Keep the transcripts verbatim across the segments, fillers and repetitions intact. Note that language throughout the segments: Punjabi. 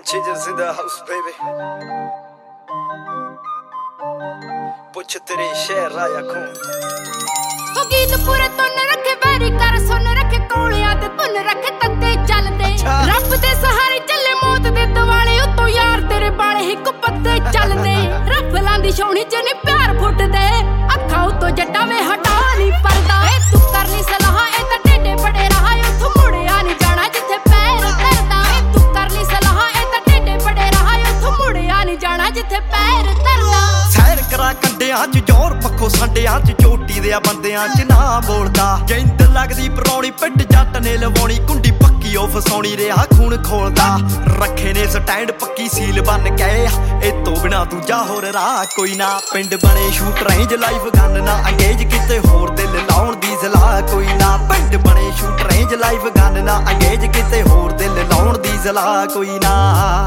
Chickens in the house, baby. ਪੁੱਛ ਤੇਰੇ ਸ਼ਹਿਰ ਆਇਆ ਕੌਣ ਉਹ ਗੀਤ ਪੂਰੇ ਤੁਨ ਰੱਖੇ ਵੈਰੀ ਕਰ ਸੁਣ ਰੱਖੇ ਕੋਲਿਆਂ ਤੇ ਤੁਨ ਰੱਖੇ ਤੱਤੇ ਚੱਲਦੇ ਰੱਬ ਦੇ ਸਹਾਰੇ ਚੱਲੇ ਮੌਤ ਦੇ ਦਿਵਾਲੇ ਉਤੋਂ ਯਾਰ ਤੇਰੇ ਬਾਲੇ ਇੱਕ ਪੱਤੇ ਚੱਲਦੇ ਰਫਲਾਂ ਦੀ ਛਾਉਣੀ ਚ ਨੀ ਪਿਆਰ ਫੁੱਟਦੇ ਅੱਖਾਂ ਉਤੋਂ ਜੱਟਾਂ ਵੇ ਹਟਾ ਨਹੀਂ ਪਰਦਾ ਏ ਤੂੰ ਕਰ ਲਈ ਸਲਾਹ ਇਹ ਤਾਂ ਢੇਡੇ ਬੜੇ ਰਹਾ ਉੱਥੋਂ ਮੁੜਿਆ ਨਹੀਂ ਜਾਣਾ ਜਿੱਥੇ ਪੈਰ ਧਰਦਾ ਏ ਤੂੰ ਕਰ ਲਈ ਸਲਾਹ ਇਹ ਤਾਂ ਢੇਡੇ ਬੜੇ ਰਹਾ ਉੱਥੋਂ ਮੁੜਿਆ ਨਹੀਂ ਜਾਣਾ ਜਿੱਥੇ ਪੈਰ ਧਰਦਾ ਸੈਰ ਕਰਾ ਕੰਡਿਆਂ ਚ ਜ਼ੋਰ ਪੱਖੋਂ ਸੰਡਿਆਂ ਚ ਚੋਟੀ ਦੇ ਬੰਦਿਆਂ ਚ ਨਾ ਬੋਲਦਾ ਜਿੰਦ ਲੱਗਦੀ ਪਰੌਣੀ ਪਿੱਟ ਜੱਟ ਨੇ ਲਵਾਉਣੀ ਕੁੰਡੀ ਪੱਕੀ ਉਹ ਫਸਾਉਣੀ ਰਿਹਾ ਖੂਨ ਖੋਲਦਾ ਰੱਖੇ ਨੇ ਸਟੈਂਡ ਪੱਕੀ ਸੀਲ ਬਣ ਕੇ ਇਹ ਤੋਂ ਬਿਨਾ ਦੂਜਾ ਹੋਰ ਰਾਹ ਕੋਈ ਨਾ ਪਿੰਡ ਬਣੇ ਸ਼ੂਟ ਰੇਂਜ ਲਾਈਵ ਗਨ ਨਾ ਅੰਗੇਜ ਕਿਤੇ ਹੋਰ ਦਿਲ ਲਾਉਣ ਦੀ ਸਲਾਹ ਕੋਈ ਨਾ ਪਿੰਡ ਬਣੇ ਸ਼ੂਟ ਰੇਂਜ ਲਾਈਵ ਗਨ ਨਾ ਅੰਗੇਜ ਕਿਤੇ ਹੋਰ ਦਿਲ ਲਾਉਣ ਦੀ ਸਲਾਹ ਕੋਈ ਨਾ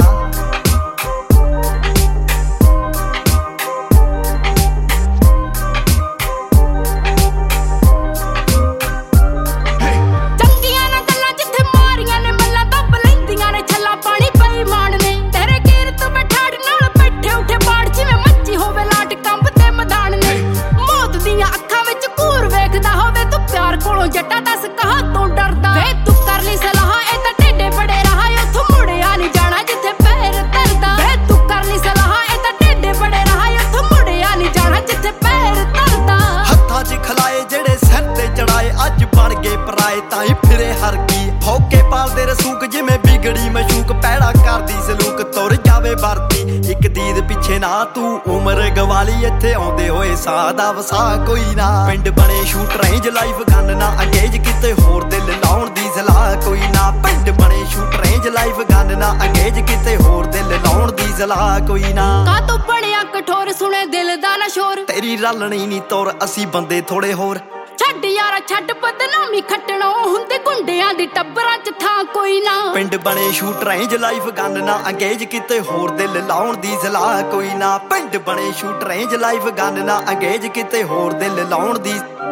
ਜੱਟਾ ਦੱਸ ਕਹਾਂ ਤੋਂ ਡਰਦਾ ਵੇ ਤੂੰ ਕਰ ਲਈ ਸਲਾਹ ਇਹ ਤਾਂ ਢੇਡੇ ਬੜੇ ਰਹਾ ਉੱਥੋਂ ਮੁੜਿਆ ਨਹੀਂ ਜਾਣਾ ਜਿੱਥੇ ਪੈਰ ਧਰਦਾ ਵੇ ਤੂੰ ਕਰ ਲਈ ਸਲਾਹ ਇਹ ਤਾਂ ਢੇਡੇ ਬੜੇ ਰਹਾ ਉੱਥੋਂ ਮੁੜਿਆ ਨਹੀਂ ਜਾਣਾ ਜਿੱਥੇ ਪੈਰ ਧਰਦਾ ਹੱਥਾਂ 'ਚ ਖਲਾਏ ਜਿਹੜੇ ਸਿਰ ਤੇ ਚੜਾਏ ਅੱਜ ਬਣ ਗਏ ਪਰਾਏ ਤਾਂ ਹੀ ਫਿਰੇ ਹਰ ਕੀ ਫੌਕੇ ਪਾਲਦੇ ਰਸੂਕ ਜਿਵੇਂ ਵਿਗੜੀ ਮਸ਼ੂਕ ਪੈੜਾ ਕਰਦੀ ਸਲੂਕ ਤੁਰ ਜਾਵੇ ਵਰਤੀ ਇੱਕ ਦੀਦ ਪਿੱਛੇ ਨਾ ਤੂੰ ਉਮਰ ਗਵਾਲੀ ਇੱਥੇ ਆਉਂਦੇ ਹੋਏ ਸਾਹ ਦਾ ਵਸਾ ਕੋਈ ਨਾ ਪਿੰਡ ਬਣੇ ਸ਼ੂਟ ਰੇਂਜ ਲਾਈਵ ਗਨ ਨਾ ਅੰਗੇਜ ਕਿਤੇ ਹੋਰ ਦਿਲ ਲਾਉਣ ਦੀ ਸਲਾਹ ਕੋਈ ਨਾ ਪਿੰਡ ਬਣੇ ਸ਼ੂਟ ਰੇਂਜ ਲਾਈਵ ਗਨ ਨਾ ਅੰਗੇਜ ਕਿਤੇ ਹੋਰ ਦਿਲ ਲਾਉਣ ਦੀ ਸਲਾਹ ਕੋਈ ਨਾ ਕਾ ਤੂੰ ਬਣਿਆ ਕਠੋਰ ਸੁਣੇ ਦਿਲ ਦਾ ਨਾ ਸ਼ੋਰ ਤੇਰੀ ਰਲਣੀ ਨੀ ਤੋਰ ਅਸੀਂ ਬੰਦੇ ਥੋੜੇ ਹੋਰ ਛੱਡ ਯਾਰਾ ਛੱਡ ਬਦਨਾਮੀ ਖੱਟਣੋਂ ਹੁੰਦੇ ਗੁੰਡਿਆਂ ਦੀ ਟੱਬਰਾਂ ਚ ਥਾਂ ਕੋਈ ਨਾ ਪਿੰਡ ਬਣੇ ਸ਼ੂਟ ਰੇਂਜ ਲਾਈਵ ਗਨ ਨਾ ਅੰਗੇਜ ਕਿਤੇ ਹੋਰ ਦਿਲ ਲਾਉਣ ਦੀ ਸਲਾਹ ਕੋਈ ਨਾ ਪਿੰਡ ਬਣੇ ਸ਼ੂਟ ਰੇਂਜ ਲਾਈਵ ਗਨ ਨਾ ਅੰਗੇਜ ਕਿਤੇ ਹੋਰ ਦਿਲ ਲਾਉਣ ਦੀ